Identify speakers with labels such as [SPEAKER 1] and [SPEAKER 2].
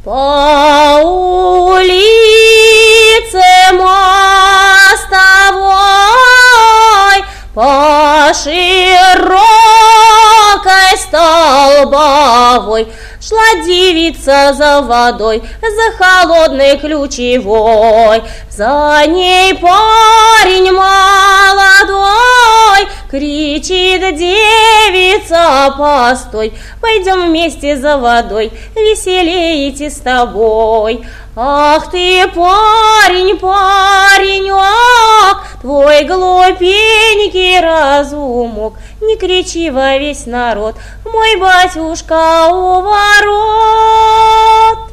[SPEAKER 1] По улице мостовой, по широкой столбовой шла девица за водой, за холодной ключевой. За ней парень молодой, кричит: девица, постой, пойдем вместе за водой, веселее идти с тобой. Ах ты, парень, паренек, твой глупенький разумок, не кричи во весь народ, мой батюшка у ворот.